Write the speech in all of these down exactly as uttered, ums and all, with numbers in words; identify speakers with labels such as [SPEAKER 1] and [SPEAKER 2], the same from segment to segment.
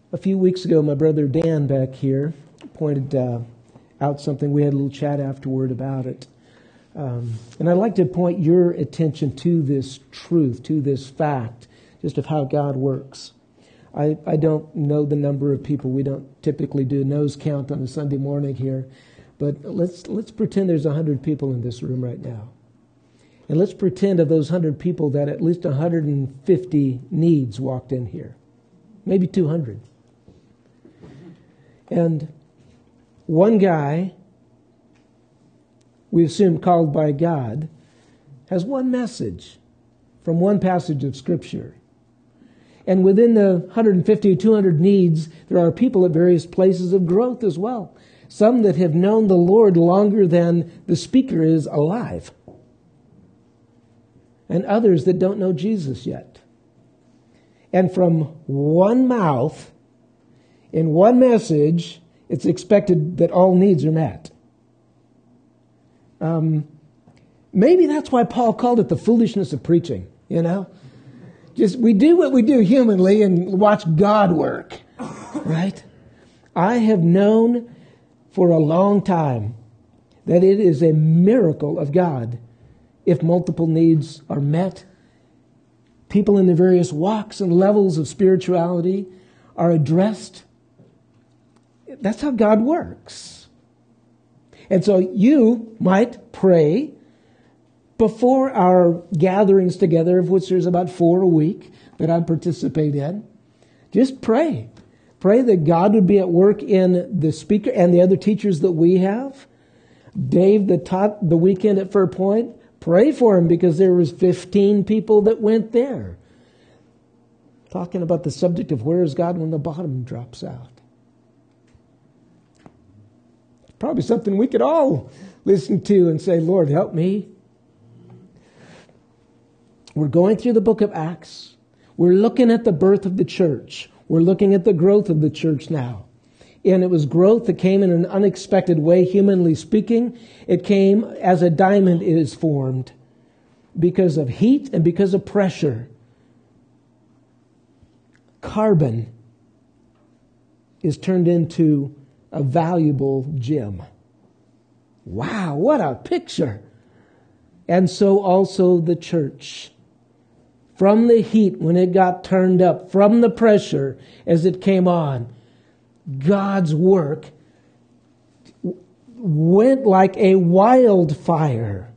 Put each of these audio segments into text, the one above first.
[SPEAKER 1] A few weeks ago, my brother Dan back here pointed uh, out something. We had a little chat afterward about it. Um, and I'd like to point your attention to this truth, to this fact, just of how God works. I, I don't know the number of people. We don't typically do a nose count on a Sunday morning here. But let's let's pretend there's one hundred people in this room right now. And let's pretend of those one hundred people that at least one hundred fifty needs walked in here. Maybe two hundred. And one guy, we assume called by God, has one message from one passage of Scripture. And within the one hundred fifty or two hundred needs, there are people at various places of growth as well. Some that have known the Lord longer than the speaker is alive. And others that don't know Jesus yet. And from one mouth, in one message, it's expected that all needs are met. Um, maybe that's why Paul called it the foolishness of preaching, you know? Just, we do what we do humanly and watch God work, right? I have known for a long time that it is a miracle of God if multiple needs are met. People in the various walks and levels of spirituality are addressed. That's how God works. And so you might pray before our gatherings together, of which there's about four a week that I participate in. Just pray. Pray that God would be at work in the speaker and the other teachers that we have. Dave that taught the weekend at Fur Point, pray for him because there was fifteen people that went there. Talking about the subject of where is God when the bottom drops out. Probably something we could all listen to and say, Lord, help me. We're going through the book of Acts. We're looking at the birth of the church. We're looking at the growth of the church now. And it was growth that came in an unexpected way, humanly speaking. It came as a diamond is formed because of heat and because of pressure. Carbon is turned into a valuable gem. Wow, what a picture. And so also the church. From the heat when it got turned up, from the pressure as it came on, God's work went like a wildfire.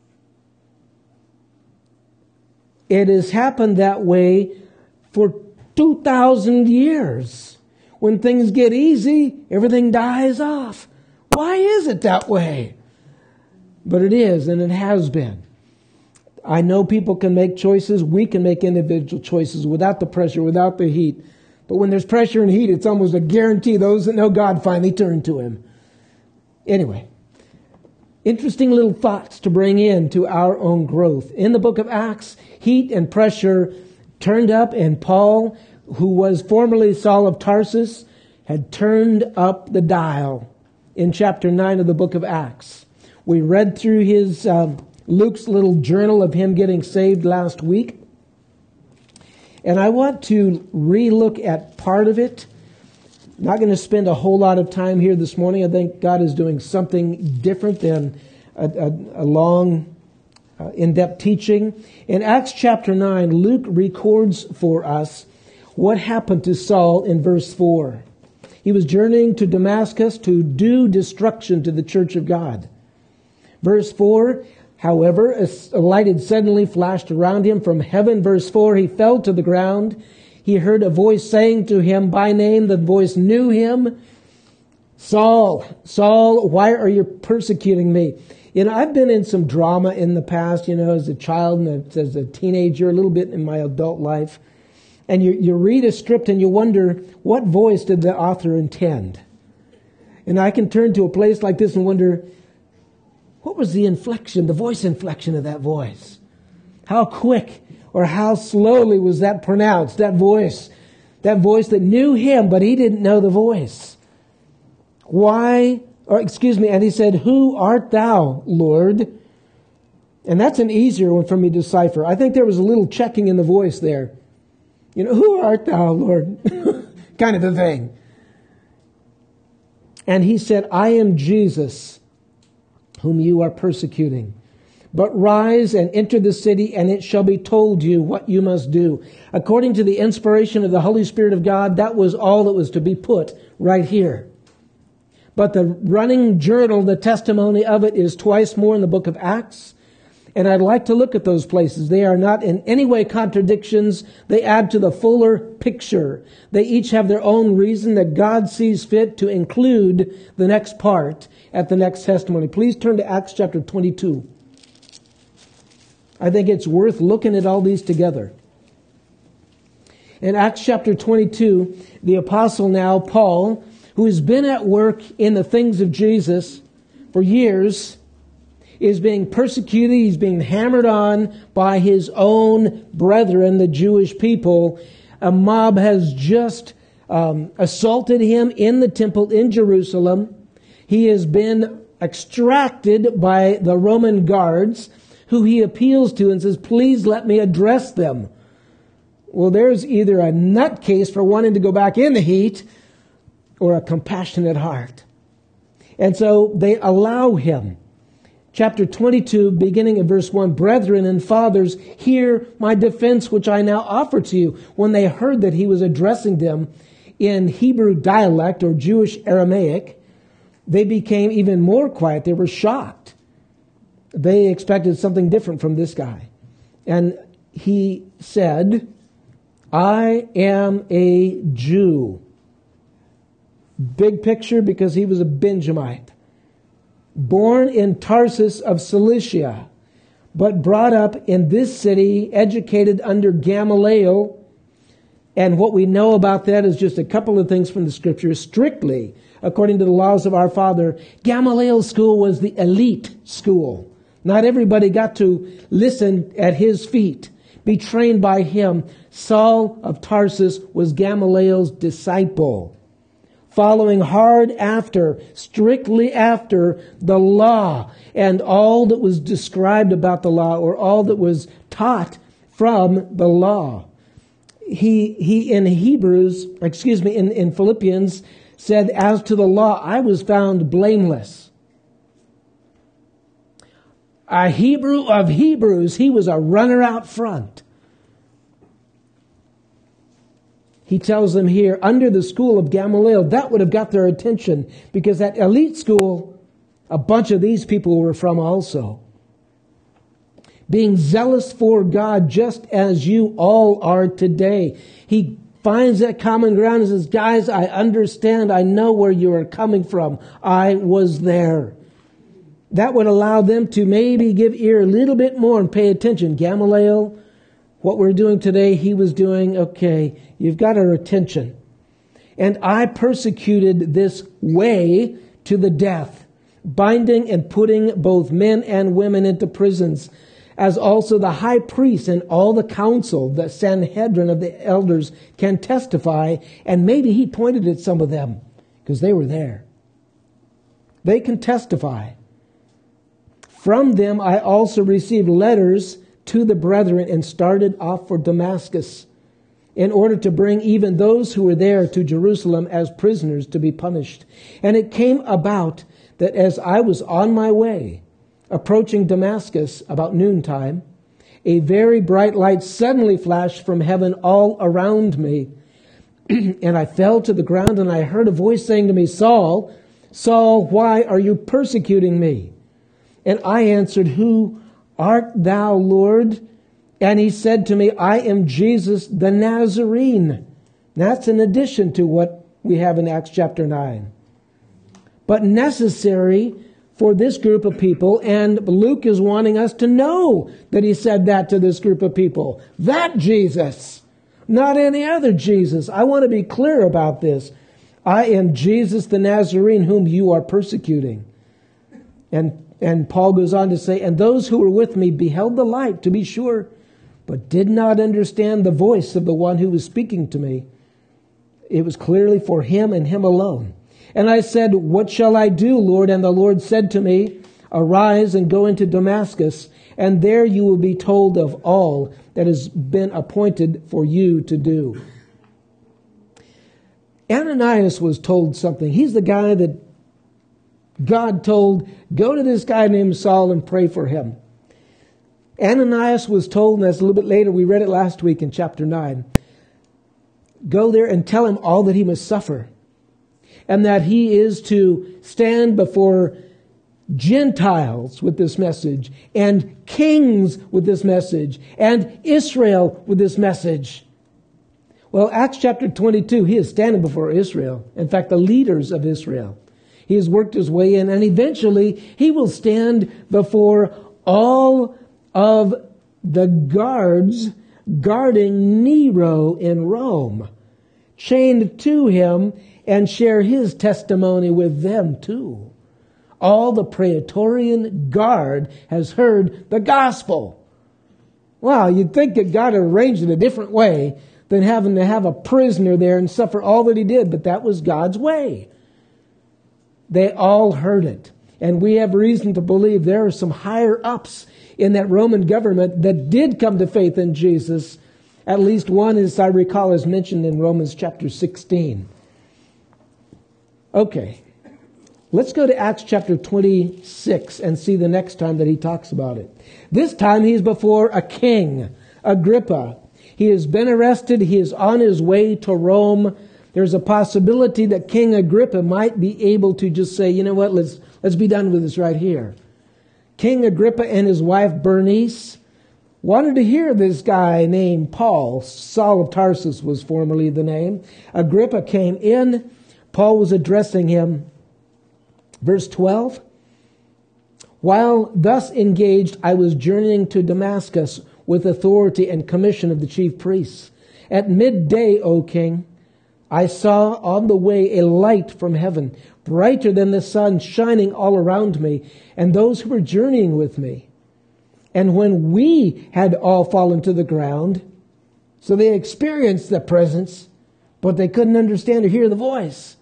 [SPEAKER 1] It has happened that way for two thousand years. When things get easy, everything dies off. Why is it that way? But it is, and it has been. I know people can make choices. We can make individual choices without the pressure, without the heat. But when there's pressure and heat, it's almost a guarantee those that know God finally turn to Him. Anyway, interesting little thoughts to bring in to our own growth. In the book of Acts, heat and pressure turned up, and Paul, who was formerly Saul of Tarsus, had turned up the dial in chapter nine of the book of Acts. We read through his uh, Luke's little journal of him getting saved last week. And I want to re-look at part of it. Not going to spend a whole lot of time here this morning. I think God is doing something different than a, a, a long, uh, in-depth teaching. In Acts chapter nine, Luke records for us what happened to Saul in verse four. He was journeying to Damascus to do destruction to the church of God. Verse four, however, a light had suddenly flashed around him from heaven. Verse four, he fell to the ground. He heard a voice saying to him by name. The voice knew him. Saul, Saul, why are you persecuting me? You know, I've been in some drama in the past, you know, as a child and as a teenager, a little bit in my adult life. And you, you read a script and you wonder, what voice did the author intend? And I can turn to a place like this and wonder, what was the inflection, the voice inflection of that voice? How quick or how slowly was that pronounced, that voice? That voice that knew him, but he didn't know the voice. Why, or excuse me, and he said, who art thou, Lord? And that's an easier one for me to decipher. I think there was a little checking in the voice there. You know, who art thou, Lord? kind of a thing. And he said, I am Jesus, whom you are persecuting. But rise and enter the city, and it shall be told you what you must do. According to the inspiration of the Holy Spirit of God, that was all that was to be put right here. But the running journal, the testimony of it, is twice more in the book of Acts. And I'd like to look at those places. They are not in any way contradictions. They add to the fuller picture. They each have their own reason that God sees fit to include the next part at the next testimony. Please turn to Acts chapter twenty-two. I think it's worth looking at all these together. In Acts chapter twenty-two, the apostle now, Paul, who has been at work in the things of Jesus for years, is being persecuted. He's being hammered on by his own brethren, the Jewish people. A mob has just um, assaulted him in the temple in Jerusalem. He has been extracted by the Roman guards, who he appeals to and says, please let me address them. Well, there's either a nutcase for wanting to go back in the heat or a compassionate heart. And so they allow him. Chapter twenty-two, beginning at verse one, Brethren and fathers, hear my defense which I now offer to you. When they heard that he was addressing them in Hebrew dialect or Jewish Aramaic, they became even more quiet. They were shocked. They expected something different from this guy. And he said, I am a Jew. Big picture, because he was a Benjamite. Born in Tarsus of Cilicia, but brought up in this city, educated under Gamaliel. And what we know about that is just a couple of things from the scriptures. Strictly, according to the laws of our father, Gamaliel's school was the elite school. Not everybody got to listen at his feet, be trained by him. Saul of Tarsus was Gamaliel's disciple, following hard after, strictly after the law and all that was described about the law, or all that was taught from the law. He, he in Hebrews, excuse me, in, in Philippians said, as to the law, I was found blameless. A Hebrew of Hebrews, he was a runner out front. He tells them here, under the school of Gamaliel, that would have got their attention, because that elite school, a bunch of these people were from also. Being zealous for God, just as you all are today. He finds that common ground and says, guys, I understand. I know where you are coming from. I was there. That would allow them to maybe give ear a little bit more and pay attention. Gamaliel, what we're doing today, he was doing, okay, you've got our attention. And I persecuted this way to the death, binding and putting both men and women into prisons, as also the high priest and all the council, the Sanhedrin of the elders, can testify. And maybe he pointed at some of them, because they were there. They can testify. From them I also received letters to the brethren and started off for Damascus, in order to bring even those who were there to Jerusalem as prisoners to be punished. And it came about that as I was on my way, approaching Damascus about noontime, a very bright light suddenly flashed from heaven all around me. And I fell to the ground, and I heard a voice saying to me, Saul, Saul, why are you persecuting me? And I answered, Who art thou, Lord? And he said to me, I am Jesus the Nazarene. That's in addition to what we have in Acts chapter nine. But necessary for this group of people, and Luke is wanting us to know that he said that to this group of people. That Jesus, not any other Jesus. I want to be clear about this. I am Jesus the Nazarene, whom you are persecuting. And And Paul goes on to say, and those who were with me beheld the light, to be sure, but did not understand the voice of the one who was speaking to me. It was clearly for him and him alone. And I said, what shall I do, Lord? And the Lord said to me, arise and go into Damascus, and there you will be told of all that has been appointed for you to do. Ananias was told something. He's the guy that God told, go to this guy named Saul and pray for him. Ananias was told, and that's a little bit later, we read it last week in chapter nine, go there and tell him all that he must suffer, and that he is to stand before Gentiles with this message, and kings with this message, and Israel with this message. Well, Acts chapter twenty-two, he is standing before Israel. In fact, the leaders of Israel. He has worked his way in, and eventually he will stand before all of the guards guarding Nero in Rome, chained to him, and share his testimony with them too. All the Praetorian Guard has heard the gospel. Wow, you'd think that God had arranged it a different way than having to have a prisoner there and suffer all that he did, but that was God's way. They all heard it. And we have reason to believe there are some higher ups in that Roman government that did come to faith in Jesus. At least one, as I recall, is mentioned in Romans chapter sixteen. Okay. Let's go to Acts chapter twenty-six and see the next time that he talks about it. This time he's before a king, Agrippa. He has been arrested. He is on his way to Rome. There's a possibility that King Agrippa might be able to just say, you know what, let's, let's be done with this right here. King Agrippa and his wife Bernice wanted to hear this guy named Paul. Saul of Tarsus was formerly the name. Agrippa came in. Paul was addressing him. Verse twelve, while thus engaged, I was journeying to Damascus with authority and commission of the chief priests. At midday, O king, I saw on the way a light from heaven, brighter than the sun, shining all around me, and those who were journeying with me. And when we had all fallen to the ground, so they experienced the presence, but they couldn't understand or hear the voice.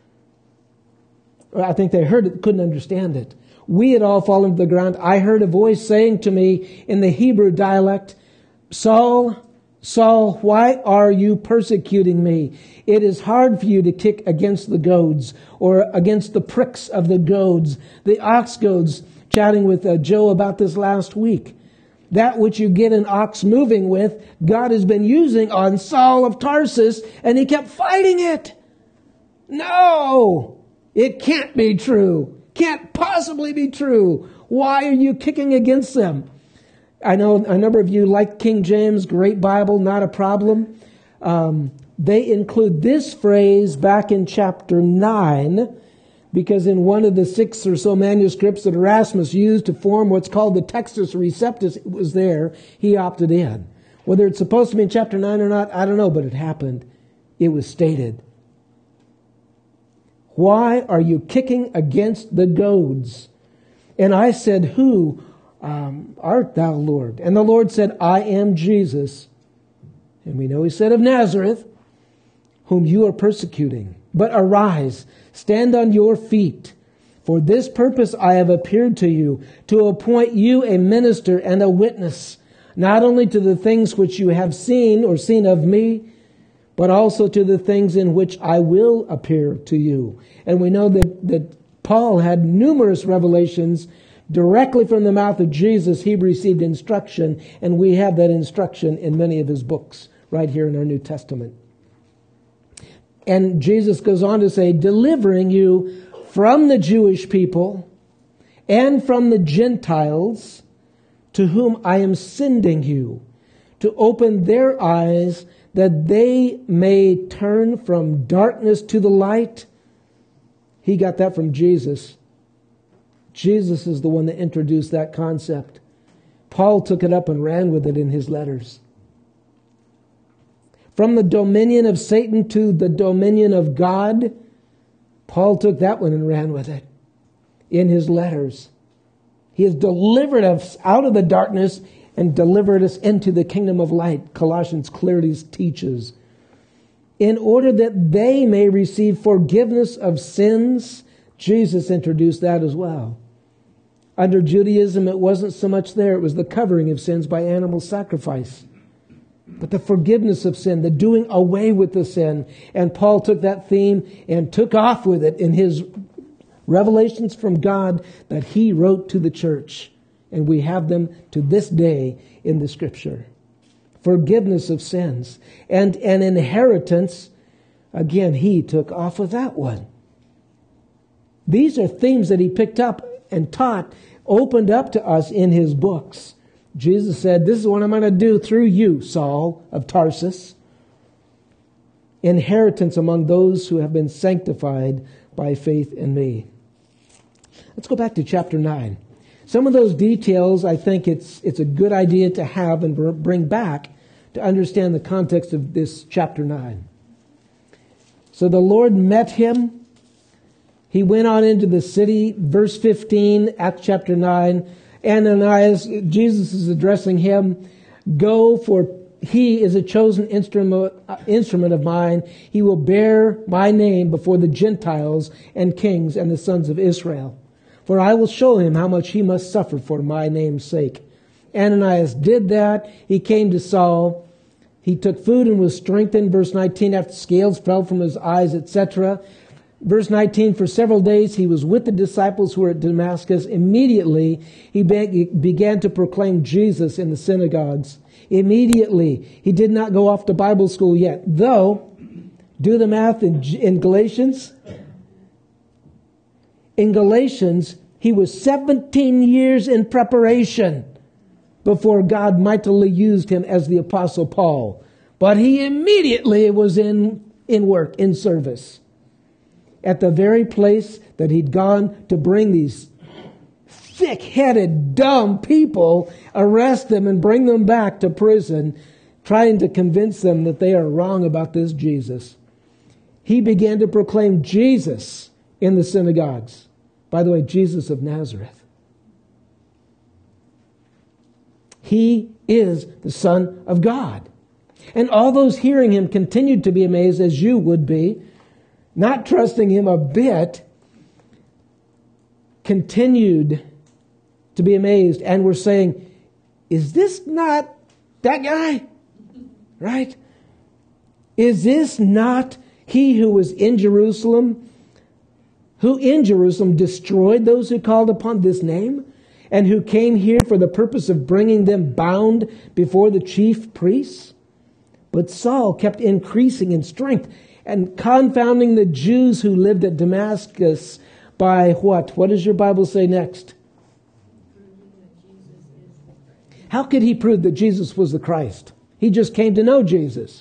[SPEAKER 1] I think they heard it, couldn't understand it. We had all fallen to the ground. I heard a voice saying to me in the Hebrew dialect, Saul, Saul, why are you persecuting me? It is hard for you to kick against the goads or against the pricks of the goads, the ox goads, chatting with uh, Joe about this last week. That which you get an ox moving with, God has been using on Saul of Tarsus, and he kept fighting it. No! It can't be true. Can't possibly be true. Why are you kicking against them? I know a number of you like King James, great Bible, not a problem. Um, they include this phrase back in chapter nine, because in one of the six or so manuscripts that Erasmus used to form what's called the Textus Receptus, it was there. He opted in. Whether it's supposed to be in chapter nine or not, I don't know, but it happened. It was stated. Why are you kicking against the goads? And I said, who um, art thou, Lord? And the Lord said, I am Jesus. And we know he said of Nazareth, whom you are persecuting. But arise, stand on your feet. For this purpose I have appeared to you, to appoint you a minister and a witness, not only to the things which you have seen or seen of me, but also to the things in which I will appear to you. And we know that, that Paul had numerous revelations directly from the mouth of Jesus. He received instruction, and we have that instruction in many of his books right here in our New Testament. And Jesus goes on to say, delivering you from the Jewish people and from the Gentiles to whom I am sending you, to open their eyes that they may turn from darkness to the light. He got that from Jesus. Jesus is the one that introduced that concept. Paul took it up and ran with it in his letters. From the dominion of Satan to the dominion of God, Paul took that one and ran with it in his letters. He has delivered us out of the darkness and delivered us into the kingdom of light, Colossians clearly teaches, in order that they may receive forgiveness of sins. Jesus introduced that as well. Under Judaism, it wasn't so much there. It was the covering of sins by animal sacrifice. but the forgiveness of sin, the doing away with the sin. And Paul took that theme and took off with it in his revelations from God that he wrote to the church. And we have them to this day in the Scripture. Forgiveness of sins and an inheritance. Again, he took off with that one. These are themes that he picked up and taught, opened up to us in his books. Jesus said, this is what I'm going to do through you, Saul of Tarsus. Inheritance among those who have been sanctified by faith in me. Let's go back to chapter nine. Some of those details, I think it's it's a good idea to have and bring back to understand the context of this chapter nine. So the Lord met him. He went on into the city. Verse fifteen, Acts chapter nine. Ananias, Jesus is addressing him. Go, for he is a chosen instrument, uh, instrument of mine. He will bear my name before the Gentiles and kings and the sons of Israel. For I will show him how much he must suffer for my name's sake. Ananias did that. He came to Saul. He took food and was strengthened. Verse nineteen, after scales fell from his eyes, et cetera. Verse nineteen, for several days he was with the disciples who were at Damascus. Immediately he began to proclaim Jesus in the synagogues. Immediately. He did not go off to Bible school yet. Though, do the math in, in Galatians. In Galatians, he was seventeen years in preparation before God mightily used him as the Apostle Paul. But he immediately was in, in work, in service. At the very place that he'd gone to bring these thick-headed, dumb people, arrest them and bring them back to prison, trying to convince them that they are wrong about this Jesus. He began to proclaim Jesus in the synagogues. By the way, Jesus of Nazareth. He is the Son of God. And all those hearing him continued to be amazed, as you would be, not trusting him a bit, continued to be amazed and were saying, is this not that guy? Right? Is this not he who was in Jerusalem, who in Jerusalem destroyed those who called upon this name, and who came here for the purpose of bringing them bound before the chief priests? But Saul kept increasing in strength and confounding the Jews who lived at Damascus by what? What does your Bible say next? How could he prove that Jesus was the Christ? He just came to know Jesus.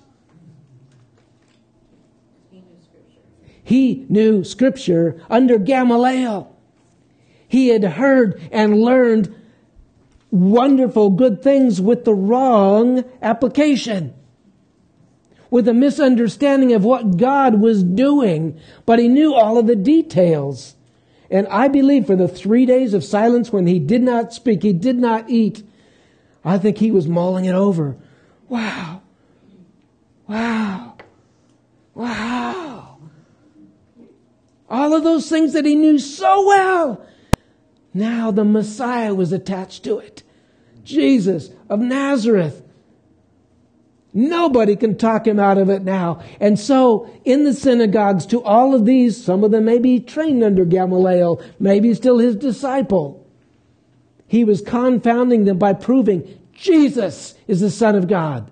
[SPEAKER 1] He knew Scripture under Gamaliel. He had heard and learned wonderful good things with the wrong application, with a misunderstanding of what God was doing, but he knew all of the details. And I believe for the three days of silence when he did not speak, he did not eat, I think he was mulling it over. Wow. Wow. Wow. All of those things that he knew so well. Now the Messiah was attached to it. Jesus of Nazareth. Nobody can talk him out of it now. And so, in the synagogues, to all of these, some of them may be trained under Gamaliel, maybe still his disciple. He was confounding them by proving Jesus is the Son of God.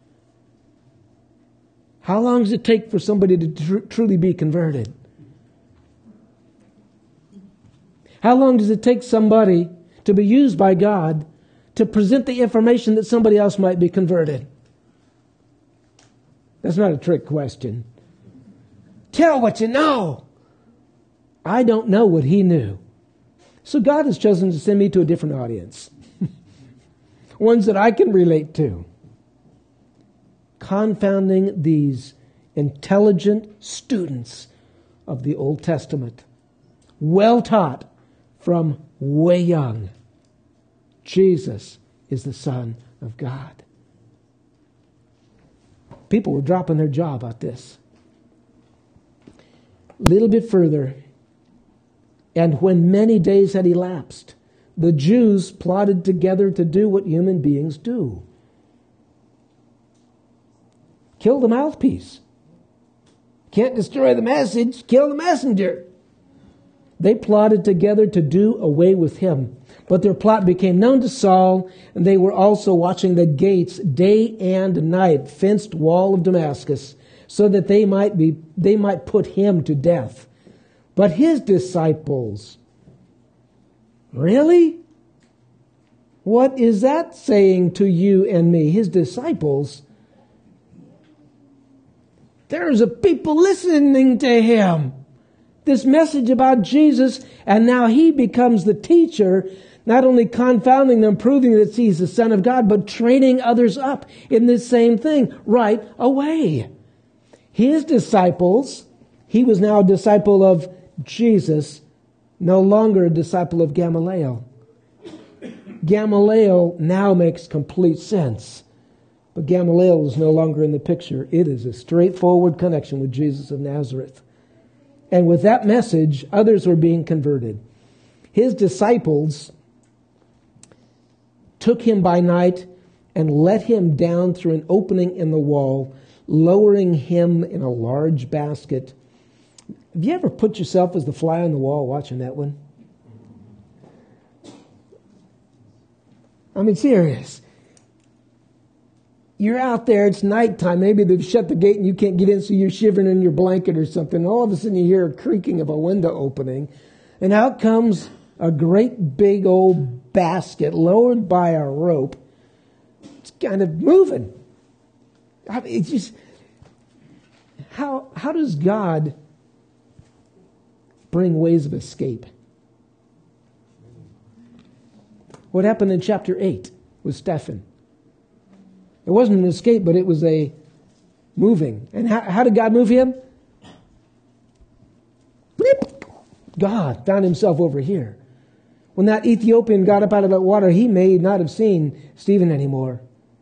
[SPEAKER 1] How long does it take for somebody to tr- truly be converted? How long does it take somebody to be used by God to present the information that somebody else might be converted? That's not a trick question. Tell what you know. I don't know what he knew. So God has chosen to send me to a different audience. Ones that I can relate to. Confounding these intelligent students of the Old Testament. Well taught from way young. Jesus is the Son of God. People were dropping their jaw about this. A little bit further. And when many days had elapsed, the Jews plotted together to do what human beings do. Kill the mouthpiece. Can't destroy the message, kill the messenger. They plotted together to do away with him. But their plot became known to Saul, and they were also watching the gates day and night, fenced wall of Damascus, so that they might be they might put him to death. But his disciples, really? What is that saying to you and me? His disciples? There's a people listening to him. This message about Jesus, and now he becomes the teacher, not only confounding them, proving that he's the Son of God, but training others up in this same thing right away. His disciples, he was now a disciple of Jesus, no longer a disciple of Gamaliel. Gamaliel now makes complete sense. But Gamaliel is no longer in the picture. It is a straightforward connection with Jesus of Nazareth. And with that message, others were being converted. His disciples took him by night and let him down through an opening in the wall, lowering him in a large basket. Have you ever put yourself as the fly on the wall watching that one? I mean, serious. You're out there, it's nighttime, maybe they've shut the gate and you can't get in, so you're shivering in your blanket or something. All of a sudden you hear a creaking of a window opening, and out comes a great big old basket lowered by a rope. It's kind of moving. I mean, it's just, how, how does God bring ways of escape? What happened in chapter eight with Stephen? It wasn't an escape, but it was a moving. And how, how did God move him? God found himself over here. When that Ethiopian got up out of that water, he may not have seen Stephen anymore.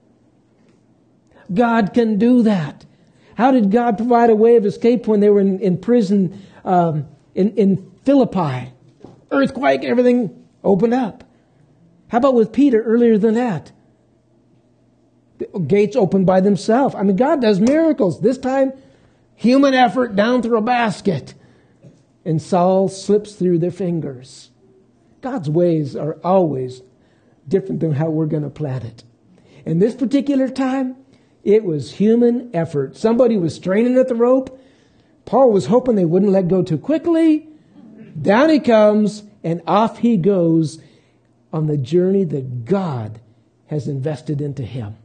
[SPEAKER 1] God can do that. How did God provide a way of escape when they were in, in prison um, in, in Philippi? Earthquake, everything opened up. How about with Peter earlier than that? The gates opened by themselves. I mean, God does miracles. This time, human effort down through a basket. And Saul slips through their fingers. God's ways are always different than how we're going to plan it. In this particular time, it was human effort. Somebody was straining at the rope. Paul was hoping they wouldn't let go too quickly. Down he comes, and off he goes on the journey that God has invested into him.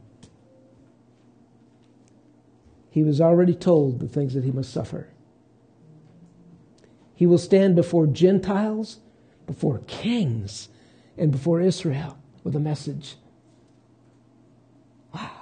[SPEAKER 1] He was already told the things that he must suffer. He will stand before Gentiles, before kings, and before Israel with a message. Wow.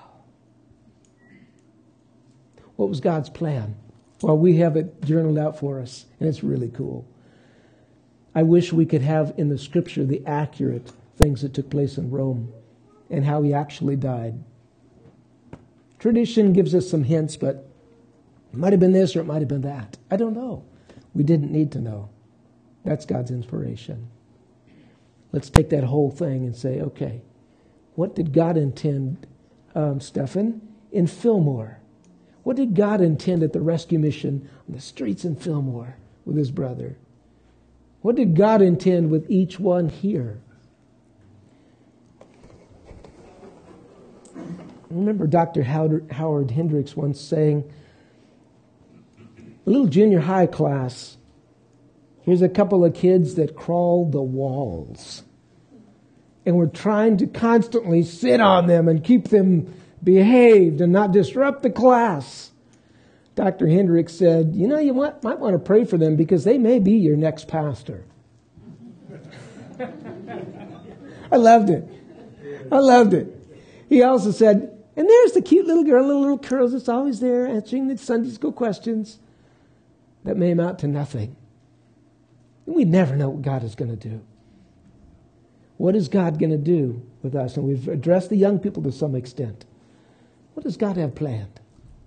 [SPEAKER 1] What was God's plan? Well, we have it journaled out for us, and it's really cool. I wish we could have in the Scripture the accurate things that took place in Rome and how he actually died. Tradition gives us some hints, but it might have been this or it might have been that. I don't know. We didn't need to know. That's God's inspiration. Let's take that whole thing and say, okay, what did God intend, um, Stephen, in Fillmore? What did God intend at the rescue mission on the streets in Fillmore with his brother? What did God intend with each one here? I remember Doctor Howard, Howard Hendricks once saying, a little junior high class, here's a couple of kids that crawl the walls. And we're trying to constantly sit on them and keep them behaved and not disrupt the class. Doctor Hendricks said, you know, you might, might want to pray for them because they may be your next pastor. I loved it. I loved it. He also said, and there's the cute little girl, little, little curls that's always there answering the Sunday school questions that may amount to nothing. And we never know what God is going to do. What is God going to do with us? And we've addressed the young people to some extent. What does God have planned?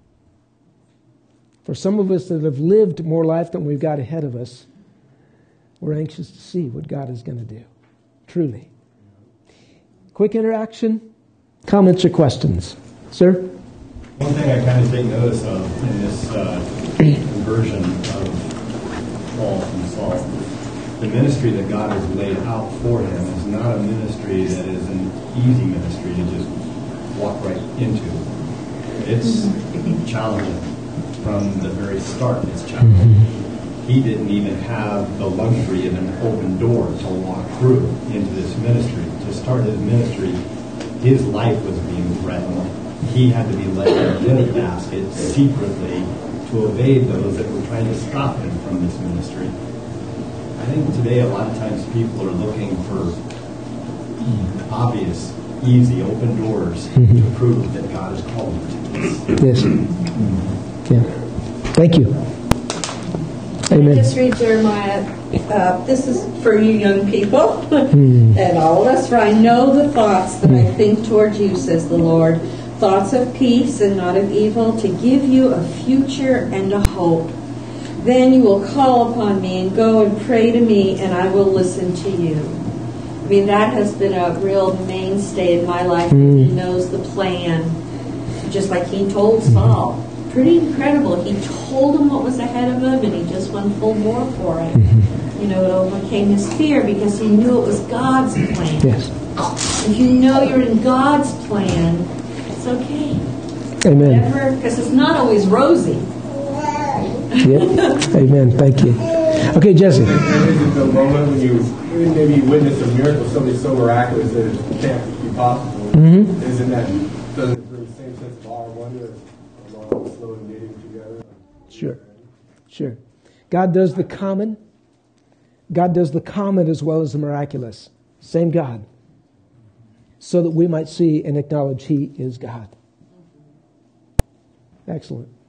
[SPEAKER 1] For some of us that have lived more life than we've got ahead of us, we're anxious to see what God is going to do. Truly. Quick interaction. Comments or questions? Sir?
[SPEAKER 2] One thing I kind of take notice of in this uh, conversion of Paul from Saul, the ministry that God has laid out for him is not a ministry that is an easy ministry to just walk right into. It's challenging from the very start. It's challenging. He didn't even have the luxury of an open door to walk through into this ministry. To start his ministry, his life was being threatened. He had to be led in a basket secretly to evade those that were trying to stop him from this ministry. I think today a lot of times people are looking for obvious, easy, open doors mm-hmm. to prove that God has called them to this.
[SPEAKER 1] Yes. Yeah. Thank you. Amen.
[SPEAKER 3] Just read Jeremiah. Uh, this is for you young people mm. and all of us. For I know the thoughts that mm. I think toward you, says the Lord. Thoughts of peace and not of evil, to give you a future and a hope. Then you will call upon me and go and pray to me, and I will listen to you. I mean, that has been a real mainstay in my life. Mm. He knows the plan, just like he told Saul. Pretty incredible. He told him what was ahead of him, and he just went full bore for it. Mm-hmm. You know, it overcame his fear because he knew it was God's plan.
[SPEAKER 1] Yes.
[SPEAKER 3] If you know you're in God's plan, it's okay.
[SPEAKER 1] Amen.
[SPEAKER 3] Because it's not always rosy.
[SPEAKER 1] Yep. Amen. Thank you. Okay, Jesse.
[SPEAKER 4] Is it the moment when you maybe witness a miracle, something so miraculous that it can't be possible?
[SPEAKER 1] Mm-hmm.
[SPEAKER 4] Isn't that, doesn't it bring the same sense of awe and wonder along with slow knitting together?
[SPEAKER 1] Sure. Sure. God does the common. God does the common as well as the miraculous. Same God. So that we might see and acknowledge He is God. Excellent.